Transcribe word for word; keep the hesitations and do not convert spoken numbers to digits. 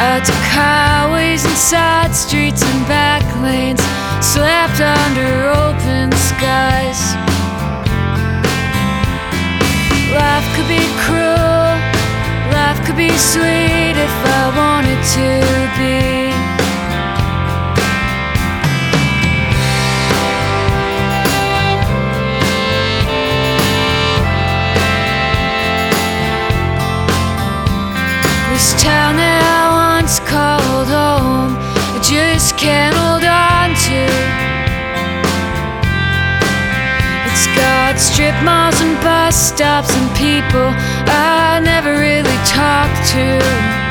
I took highways and side streets and back lanes, slept under open skies. Life could be cruel, life could be sweet if I wanted to be. This town that I once called home, I just can't hold on to. It's got strip malls and bus stops and people I never really talked to.